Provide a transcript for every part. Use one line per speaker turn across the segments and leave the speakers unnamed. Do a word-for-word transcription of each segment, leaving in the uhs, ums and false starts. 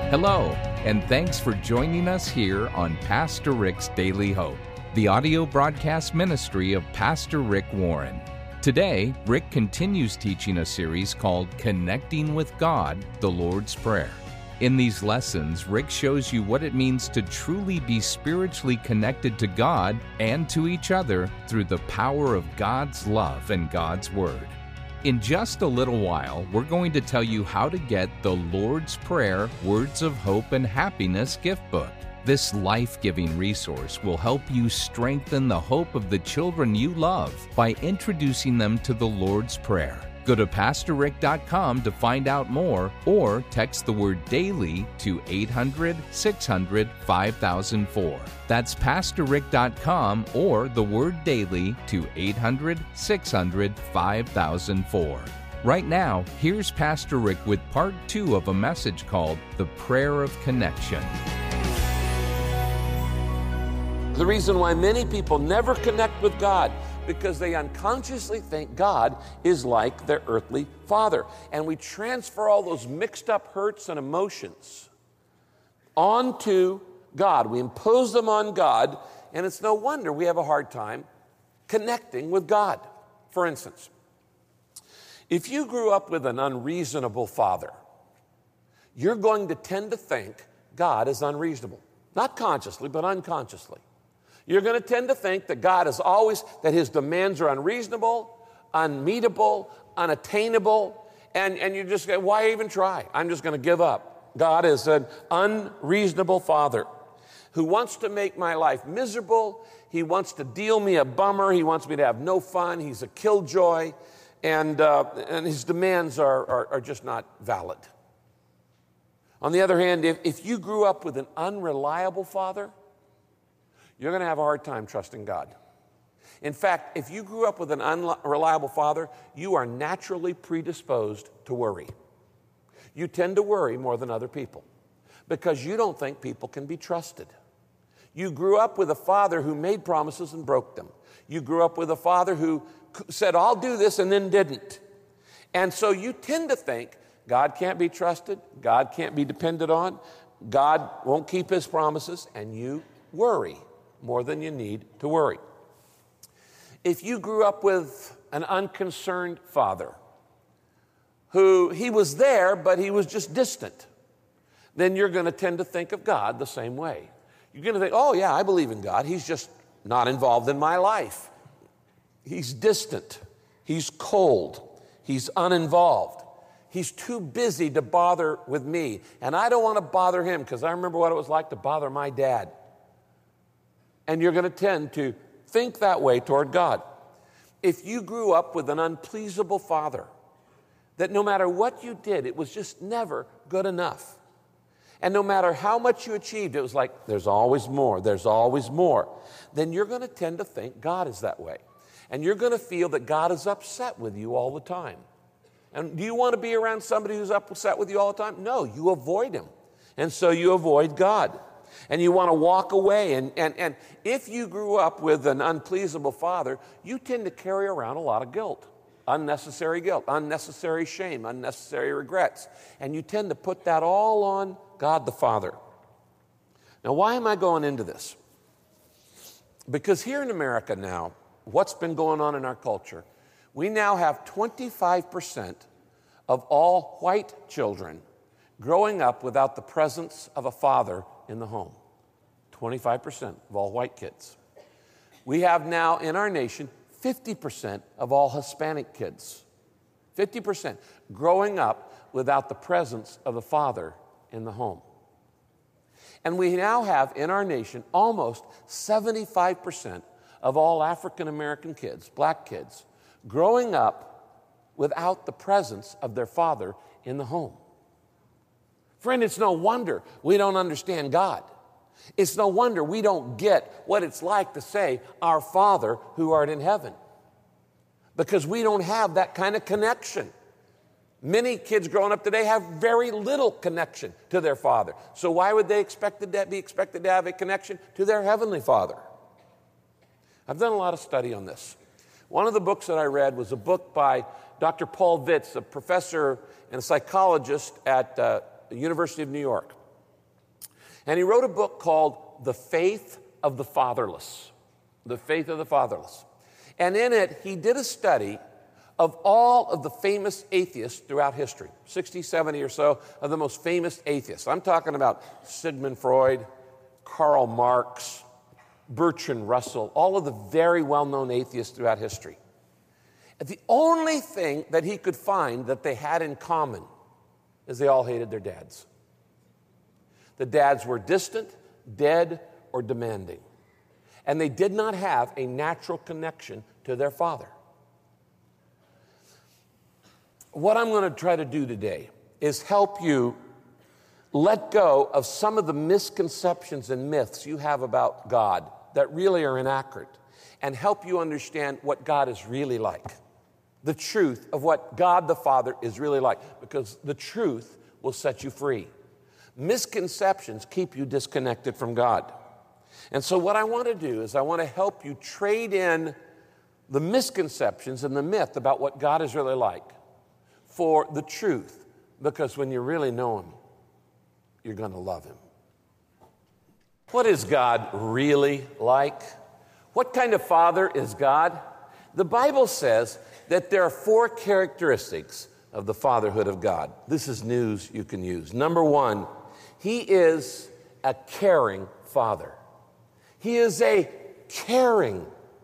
Hello, and thanks for joining us here on Pastor Rick's Daily Hope, the audio broadcast ministry of Pastor Rick Warren. Today, Rick continues teaching a series called Connecting with God, the Lord's Prayer. In these lessons, Rick shows you what it means to truly be spiritually connected to God and to each other through the power of God's love and God's Word. In just a little while, we're going to tell you how to get the Lord's Prayer Words of Hope and Happiness gift book. This life-giving resource will help you strengthen the hope of the children you love by introducing them to the Lord's Prayer. Go to pastor rick dot com to find out more, or text the word DAILY to eight hundred, six hundred, five thousand four. That's pastor rick dot com or the word DAILY to eight hundred, six hundred, five thousand four. Right now, here's Pastor Rick with part two of a message called The Prayer of Connection.
The reason why many people never connect with God, because they unconsciously think God is like their earthly father. And we transfer all those mixed up hurts and emotions onto God. We impose them on God, and it's no wonder we have a hard time connecting with God. For instance, if you grew up with an unreasonable father, you're going to tend to think God is unreasonable. Not consciously, but unconsciously. You're going to tend to think that God is always, that his demands are unreasonable, unmeetable, unattainable, and, and you just go, why even try? I'm just going to give up. God is an unreasonable father who wants to make my life miserable. He wants to deal me a bummer. He wants me to have no fun. He's a killjoy, and, uh, and his demands are, are, are just not valid. On the other hand, if, if you grew up with an unreliable father, you're going to have a hard time trusting God. In fact, if you grew up with an unreliable father, you are naturally predisposed to worry. You tend to worry more than other people because you don't think people can be trusted. You grew up with a father who made promises and broke them. You grew up with a father who said, I'll do this, and then didn't. And so you tend to think God can't be trusted, God can't be depended on, God won't keep his promises, and you worry more than you need to worry. If you grew up with an unconcerned father who he was there, but he was just distant, then you're going to tend to think of God the same way. You're going to think, oh yeah, I believe in God. He's just not involved in my life. He's distant. He's cold. He's uninvolved. He's too busy to bother with me. And I don't want to bother him because I remember what it was like to bother my dad. And you're going to tend to think that way toward God. If you grew up with an unpleasable father, that no matter what you did, it was just never good enough. And no matter how much you achieved, it was like, there's always more, there's always more. Then you're going to tend to think God is that way. And you're going to feel that God is upset with you all the time. And do you want to be around somebody who's upset with you all the time? No, you avoid him. And so you avoid God. And you want to walk away. And, and, and if you grew up with an unpleasable father, you tend to carry around a lot of guilt, unnecessary guilt, unnecessary shame, unnecessary regrets. And you tend to put that all on God the Father. Now, why am I going into this? Because here in America now, what's been going on in our culture, we now have twenty-five percent of all white children growing up without the presence of a father in the home. twenty-five percent of all white kids. We have now in our nation fifty percent of all Hispanic kids. fifty percent growing up without the presence of the father in the home. And we now have in our nation almost seventy-five percent of all African American kids, black kids, growing up without the presence of their father in the home. Friend, it's no wonder we don't understand God. It's no wonder we don't get what it's like to say, our Father who art in heaven. Because we don't have that kind of connection. Many kids growing up today have very little connection to their father. So why would they expect to be expected to have a connection to their heavenly Father? I've done a lot of study on this. One of the books that I read was a book by Doctor Paul Vitz, a professor and a psychologist at uh, the University of New York. And he wrote a book called The Faith of the Fatherless. The Faith of the Fatherless. And in it, he did a study of all of the famous atheists throughout history, sixty, seventy or so of the most famous atheists. I'm talking about Sigmund Freud, Karl Marx, Bertrand Russell, all of the very well-known atheists throughout history. And the only thing that he could find that they had in common is they all hated their dads. The dads were distant, dead, or demanding. And they did not have a natural connection to their father. What I'm going to try to do today is help you let go of some of the misconceptions and myths you have about God that really are inaccurate, and help you understand what God is really like. The truth of what God the Father is really like, because the truth will set you free. Misconceptions keep you disconnected from God. And so what I want to do is I want to help you trade in the misconceptions and the myth about what God is really like for the truth, because when you really know him, you're going to love him. What is God really like? What kind of father is God? The Bible says that there are four characteristics of the fatherhood of God. This is news you can use. Number one, he is a caring father. He is a caring,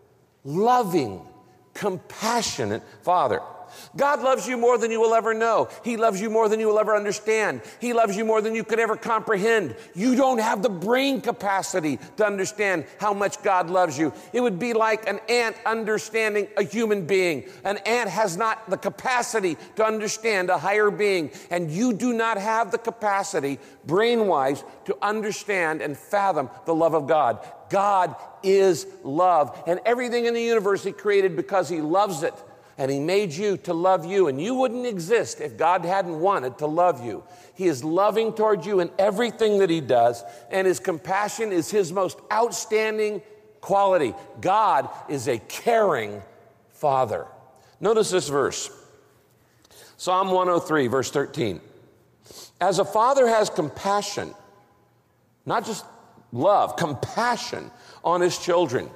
loving, compassionate father. God loves you more than you will ever know. He loves you more than you will ever understand. He loves you more than you could ever comprehend. You don't have the brain capacity to understand how much God loves you. It would be like an ant understanding a human being. An ant has not the capacity to understand a higher being, and you do not have the capacity, brain-wise, to understand and fathom the love of God. God is love, and everything in the universe he created because he loves it. And he made you to love you, and you wouldn't exist if God hadn't wanted to love you. He is loving toward you in everything that he does, and his compassion is his most outstanding quality. God is a caring father. Notice this verse. Psalm one oh three, verse thirteen. As a father has compassion, not just love, compassion on his children,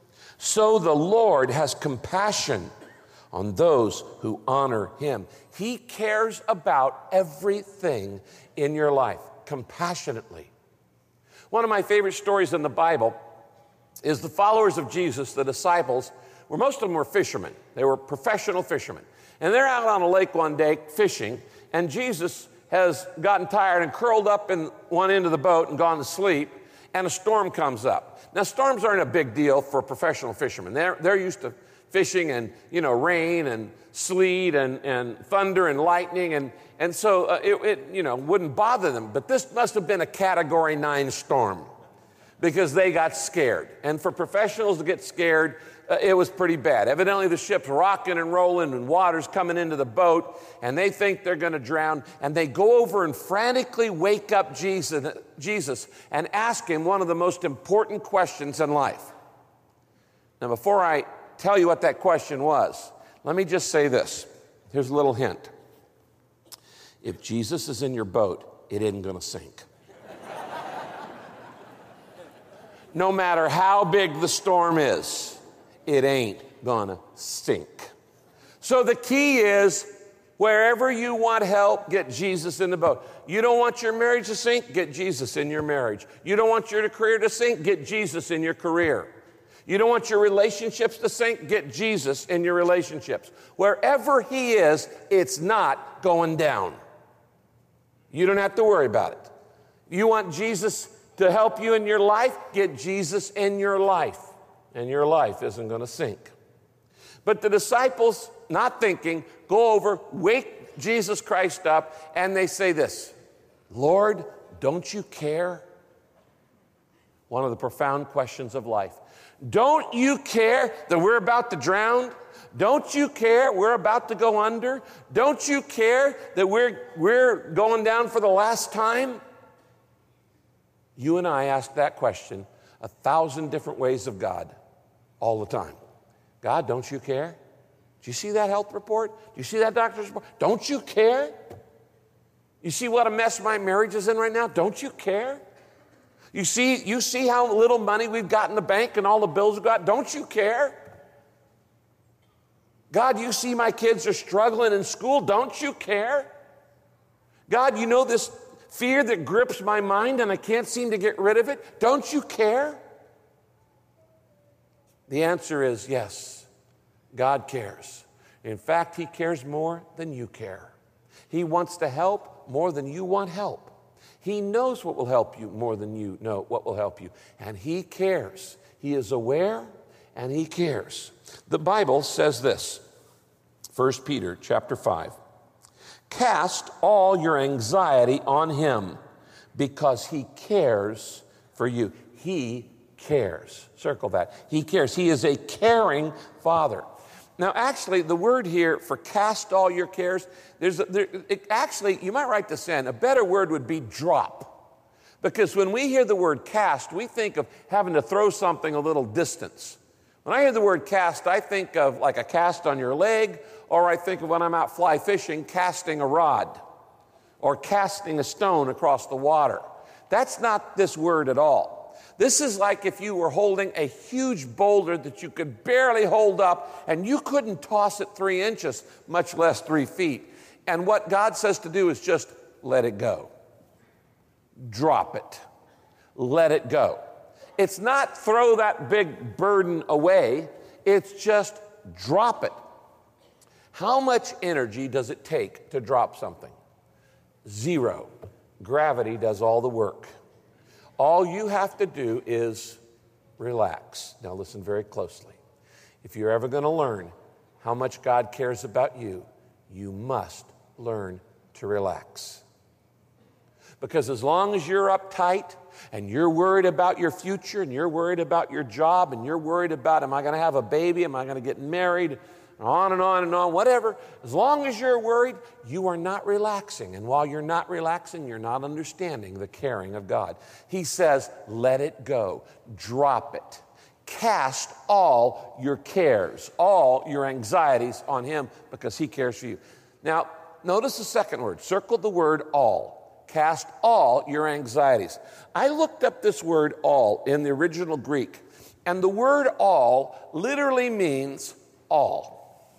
so the Lord has compassion on those who honor him. He cares about everything in your life, compassionately. One of my favorite stories in the Bible is the followers of Jesus, the disciples, where most of them were fishermen. They were professional fishermen. And they're out on a lake one day fishing, and Jesus has gotten tired and curled up in one end of the boat and gone to sleep, and a storm comes up. Now, storms aren't a big deal for professional fishermen. They're, they're used to fishing and, you know, rain and sleet and, and thunder and lightning. And, and so uh, it, it, you know, wouldn't bother them. But this must have been a category nine storm because they got scared. And for professionals to get scared, uh, it was pretty bad. Evidently, the ship's rocking and rolling and water's coming into the boat, and they think they're going to drown. And they go over and frantically wake up Jesus, Jesus and ask him one of the most important questions in life. Now, before I tell you what that question was, let me just say this. Here's a little hint. If Jesus is in your boat, it isn't going to sink. No matter how big the storm is, it ain't going to sink. So the key is, wherever you want help, get Jesus in the boat. You don't want your marriage to sink? Get Jesus in your marriage. You don't want your career to sink? Get Jesus in your career. You don't want your relationships to sink? Get Jesus in your relationships. Wherever he is, it's not going down. You don't have to worry about it. You want Jesus to help you in your life? Get Jesus in your life, and your life isn't going to sink. But the disciples, not thinking, go over, wake Jesus Christ up, and they say this, Lord, don't you care? One of the profound questions of life. Don't you care that we're about to drown? Don't you care we're about to go under? Don't you care that we're, we're going down for the last time? You and I ask that question a thousand different ways of God all the time. God, don't you care? Do you see that health report? Do you see that doctor's report? Don't you care? You see what a mess my marriage is in right now? Don't you care? You see, you see how little money we've got in the bank and all the bills we've got? Don't you care? God, you see my kids are struggling in school. Don't you care? God, you know this fear that grips my mind and I can't seem to get rid of it. Don't you care? The answer is yes, God cares. In fact, He cares more than you care. He wants to help more than you want help. He knows what will help you more than you know what will help you. And He cares. He is aware and He cares. The Bible says this, First Peter chapter five. Cast all your anxiety on Him because He cares for you. He cares. Circle that. He cares. He is a caring Father. Now, actually, the word here for cast all your cares, there's a, there, it, actually, you might write this in. A better word would be drop. Because when we hear the word cast, we think of having to throw something a little distance. When I hear the word cast, I think of like a cast on your leg, or I think of when I'm out fly fishing, casting a rod, or casting a stone across the water. That's not this word at all. This is like if you were holding a huge boulder that you could barely hold up, and you couldn't toss it three inches, much less three feet. And what God says to do is just let it go. Drop it. Let it go. It's not throw that big burden away. It's just drop it. How much energy does it take to drop something? Zero. Gravity does all the work. All you have to do is relax. Now listen very closely. If you're ever going to learn how much God cares about you, you must learn to relax. Because as long as you're uptight and you're worried about your future and you're worried about your job and you're worried about, am I going to have a baby? Am I going to get married? On and on and on, whatever. As long as you're worried, you are not relaxing. And while you're not relaxing, you're not understanding the caring of God. He says, let it go. Drop it. Cast all your cares, all your anxieties on Him because He cares for you. Now, notice the second word. Circle the word all. Cast all your anxieties. I looked up this word all in the original Greek, and the word all literally means all.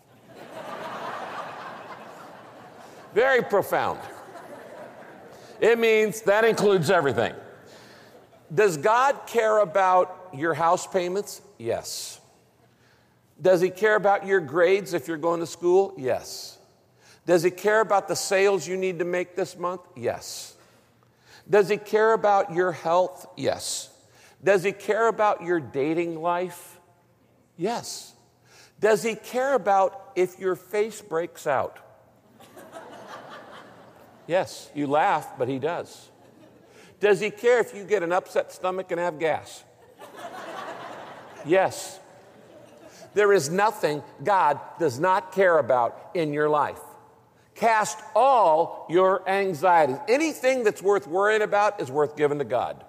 Very profound. It means that includes everything. Does God care about your house payments? Yes. Does He care about your grades if you're going to school? Yes. Does He care about the sales you need to make this month? Yes. Does He care about your health? Yes. Does He care about your dating life? Yes. Does He care about if your face breaks out? Yes, you laugh, but He does. Does He care if you get an upset stomach and have gas? Yes. There is nothing God does not care about in your life. Cast all your anxieties. Anything that's worth worrying about is worth giving to God.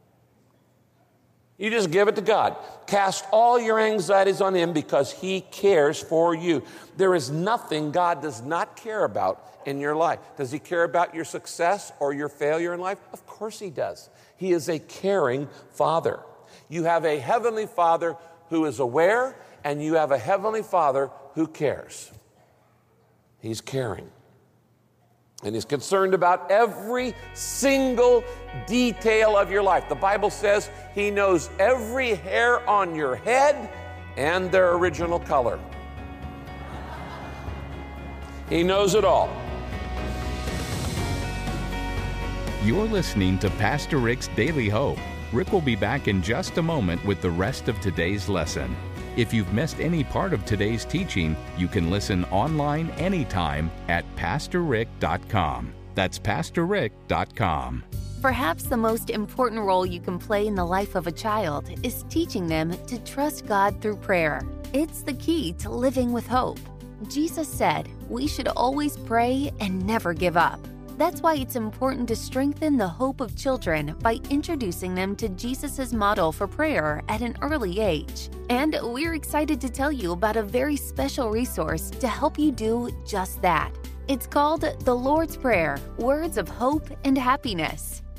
You just give it to God. Cast all your anxieties on Him because He cares for you. There is nothing God does not care about in your life. Does He care about your success or your failure in life? Of course He does. He is a caring Father. You have a heavenly Father who is aware, and you have a heavenly Father who cares. He's caring. And He's concerned about every single detail of your life. The Bible says He knows every hair on your head and their original color. He knows it all.
You're listening to Pastor Rick's Daily Hope. Rick will be back in just a moment with the rest of today's lesson. If you've missed any part of today's teaching, you can listen online anytime at pastor rick dot com. That's pastor rick dot com.
Perhaps the most important role you can play in the life of a child is teaching them to trust God through prayer. It's the key to living with hope. Jesus said we should always pray and never give up. That's why it's important to strengthen the hope of children by introducing them to Jesus' model for prayer at an early age. And we're excited to tell you about a very special resource to help you do just that. It's called The Lord's Prayer, Words of Hope and Happiness.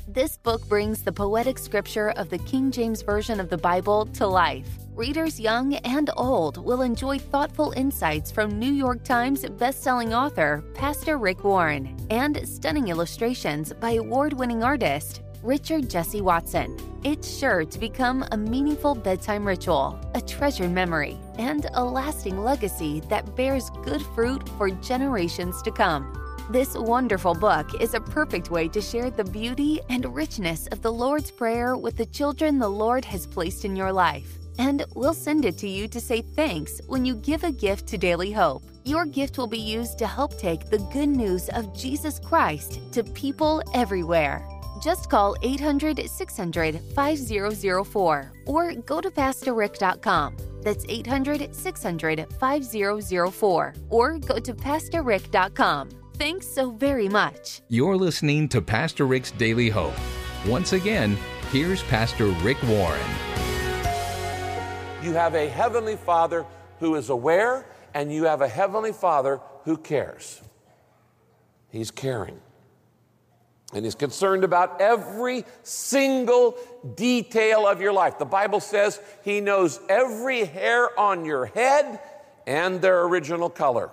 This book brings the poetic scripture of the King James Version of the Bible to life. Readers young and old will enjoy thoughtful insights from New York Times bestselling author Pastor Rick Warren and stunning illustrations by award-winning artist Richard Jesse Watson. It's sure to become a meaningful bedtime ritual, a treasured memory, and a lasting legacy that bears good fruit for generations to come. This wonderful book is a perfect way to share the beauty and richness of the Lord's Prayer with the children the Lord has placed in your life. And we'll send it to you to say thanks when you give a gift to Daily Hope. Your gift will be used to help take the good news of Jesus Christ to people everywhere. Just call eight hundred, six hundred, five thousand four or go to pastor rick dot com. That's eight hundred, six hundred, five thousand four or go to pastor rick dot com. Thanks so very much.
You're listening to Pastor Rick's Daily Hope. Once again, here's Pastor Rick Warren.
You have a Heavenly Father who is aware, and you have a Heavenly Father who cares. He's caring. And He's concerned about every single detail of your life. The Bible says He knows every hair on your head and their original color.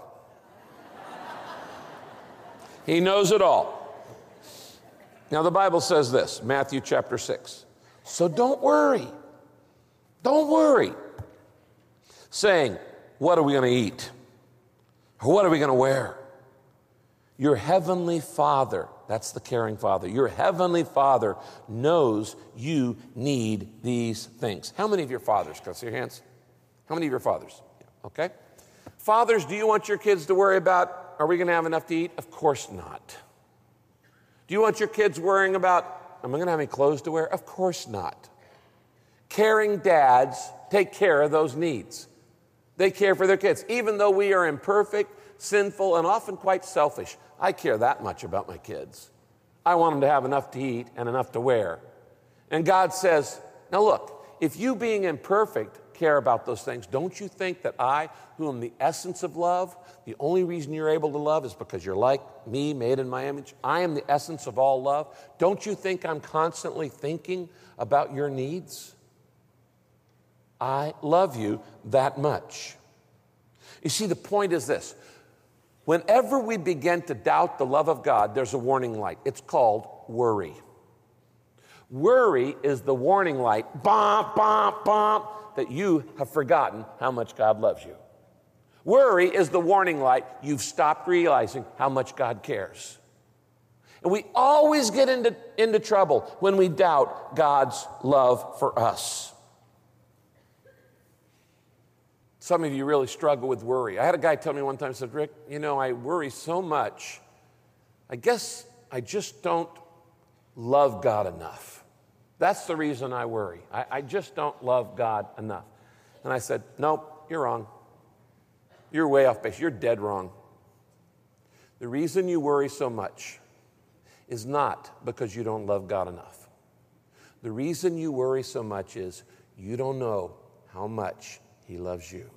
He knows it all. Now, the Bible says this, Matthew chapter six. So don't worry. Don't worry. Saying, what are we going to eat? Or what are we going to wear? Your Heavenly Father, that's the caring Father, your Heavenly Father knows you need these things. How many of your fathers? Can I see your hands? How many of your fathers? Okay. Fathers, do you want your kids to worry about, are we going to have enough to eat? Of course not. Do you want your kids worrying about, am I going to have any clothes to wear? Of course not. Caring dads take care of those needs. They care for their kids. Even though we are imperfect, sinful, and often quite selfish, I care that much about my kids. I want them to have enough to eat and enough to wear. And God says, now look, if you being imperfect care about those things, don't you think that I, who am the essence of love, the only reason you're able to love is because you're like me, made in my image? I am the essence of all love. Don't you think I'm constantly thinking about your needs? I love you that much. You see, the point is this. Whenever we begin to doubt the love of God, there's a warning light. It's called worry. Worry is the warning light, bump, bump, bump, that you have forgotten how much God loves you. Worry is the warning light you've stopped realizing how much God cares. And we always get into, into trouble when we doubt God's love for us. Some of you really struggle with worry. I had a guy tell me one time, said, Rick, you know, I worry so much. I guess I just don't love God enough. That's the reason I worry. I, I just don't love God enough. And I said, nope, you're wrong. You're way off base. You're dead wrong. The reason you worry so much is not because you don't love God enough. The reason you worry so much is you don't know how much He loves you.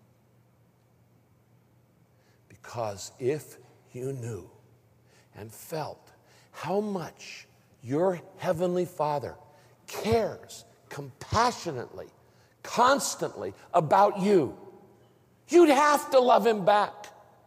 Because if you knew and felt how much your Heavenly Father cares compassionately, constantly about you, you'd have to love Him back.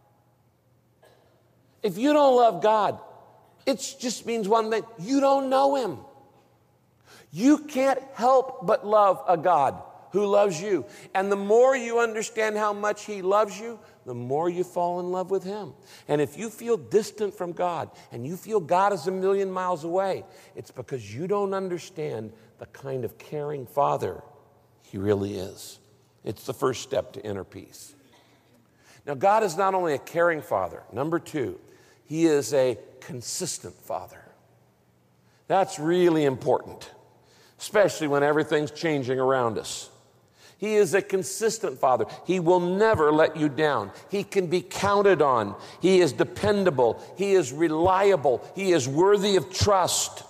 If you don't love God, it just means one thing: you don't know Him. You can't help but love a God who loves you. And the more you understand how much He loves you, the more you fall in love with Him. And if you feel distant from God and you feel God is a million miles away, it's because you don't understand the kind of caring Father He really is. It's the first step to inner peace. Now, God is not only a caring Father. Number two, He is a consistent Father. That's really important, especially when everything's changing around us. He is a consistent Father. He will never let you down. He can be counted on. He is dependable. He is reliable. He is worthy of trust.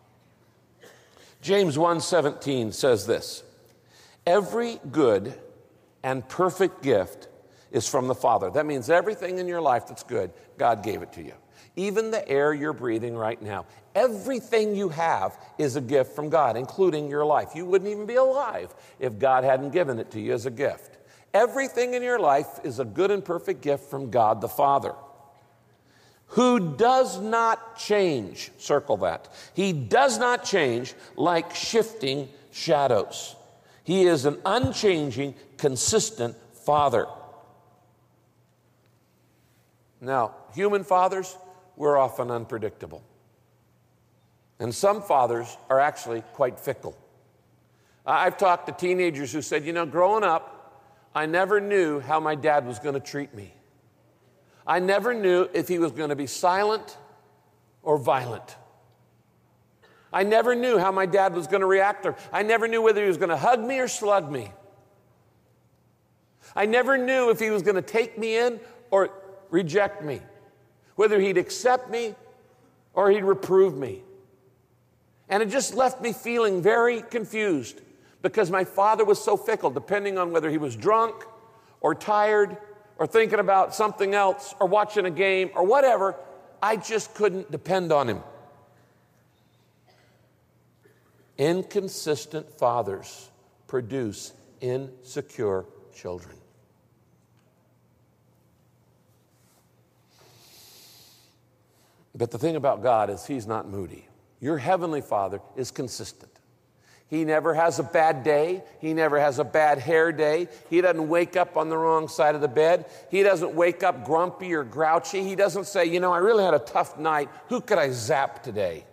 James one seventeen says this, every good and perfect gift is from the Father. That means everything in your life that's good, God gave it to you. even the air you're breathing right now. Everything you have is a gift from God, including your life. You wouldn't even be alive if God hadn't given it to you as a gift. Everything in your life is a good and perfect gift from God the Father, who does not change. Circle that. He does not change like shifting shadows. He is an unchanging, consistent Father. Now, human fathers, we're often unpredictable. And some fathers are actually quite fickle. I've talked to teenagers who said, you know, growing up, I never knew how my dad was going to treat me. I never knew if he was going to be silent or violent. I never knew how my dad was going to react. Or I never knew whether he was going to hug me or slug me. I never knew if he was going to take me in or reject me, whether he'd accept me or he'd reprove me. And it just left me feeling very confused because my father was so fickle, depending on whether he was drunk or tired or thinking about something else or watching a game or whatever. I just couldn't depend on him. Inconsistent fathers produce insecure children. But the thing about God is He's not moody. Your heavenly Father is consistent. He never has a bad day. He never has a bad hair day. He doesn't wake up on the wrong side of the bed. He doesn't wake up grumpy or grouchy. He doesn't say, you know, I really had a tough night. Who could I zap today?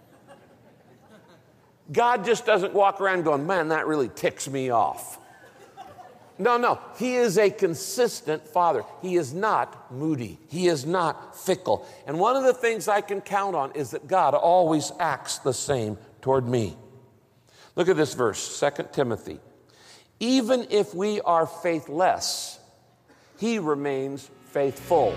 God just doesn't walk around going, man, that really ticks me off. No, no. He is a consistent Father. He is not moody. He is not fickle. And one of the things I can count on is that God always acts the same toward me. Look at this verse, Second Timothy. Even if we are faithless, He remains faithful.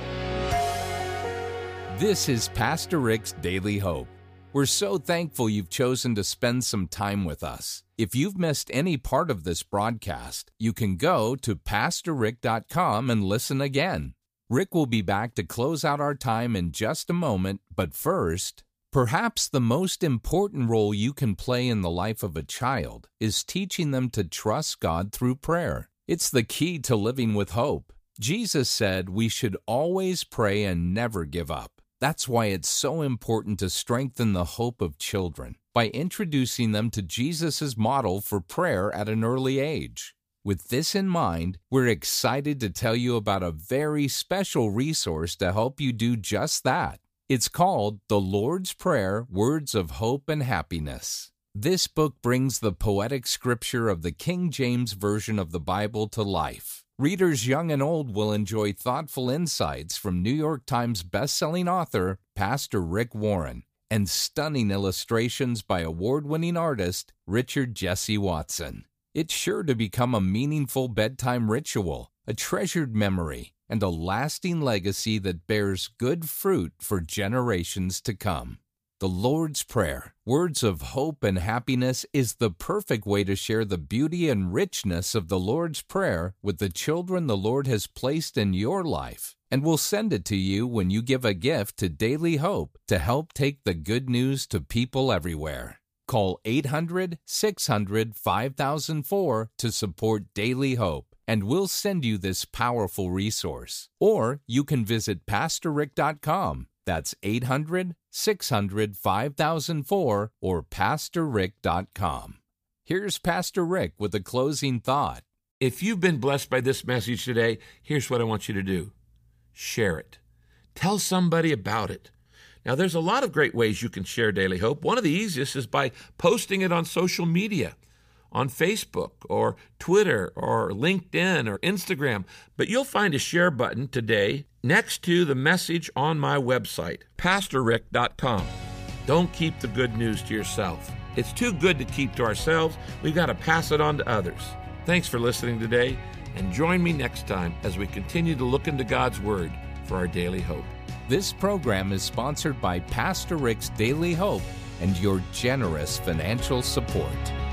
This is Pastor Rick's Daily Hope. We're so thankful you've chosen to spend some time with us. If you've missed any part of this broadcast, you can go to pastor rick dot com and listen again. Rick will be back to close out our time in just a moment, but first, perhaps the most important role you can play in the life of a child is teaching them to trust God through prayer. It's the key to living with hope. Jesus said we should always pray and never give up. That's why it's so important to strengthen the hope of children by introducing them to Jesus' model for prayer at an early age. With this in mind, we're excited to tell you about a very special resource to help you do just that. It's called The Lord's Prayer, Words of Hope and Happiness. This book brings the poetic scripture of the King James Version of the Bible to life. Readers young and old will enjoy thoughtful insights from New York Times bestselling author Pastor Rick Warren and stunning illustrations by award-winning artist Richard Jesse Watson. It's sure to become a meaningful bedtime ritual, a treasured memory, and a lasting legacy that bears good fruit for generations to come. The Lord's Prayer, Words of Hope and Happiness, is the perfect way to share the beauty and richness of the Lord's Prayer with the children the Lord has placed in your life, and we'll send it to you when you give a gift to Daily Hope to help take the good news to people everywhere. Call eight hundred, six hundred, five thousand four to support Daily Hope, and we'll send you this powerful resource. Or you can visit pastor rick dot com. That's eight hundred, six hundred, five thousand four or pastor rick dot com. Here's Pastor Rick with a closing thought.
If you've been blessed by this message today, here's what I want you to do. Share it. Tell somebody about it. Now, there's a lot of great ways you can share Daily Hope. One of the easiest is by posting it on social media, on Facebook or Twitter or LinkedIn or Instagram. But you'll find a share button today next to the message on my website, pastor rick dot com. Don't keep the good news to yourself. It's too good to keep to ourselves. We've got to pass it on to others. Thanks for listening today, and join me next time as we continue to look into God's Word for our daily hope.
This program is sponsored by Pastor Rick's Daily Hope and your generous financial support.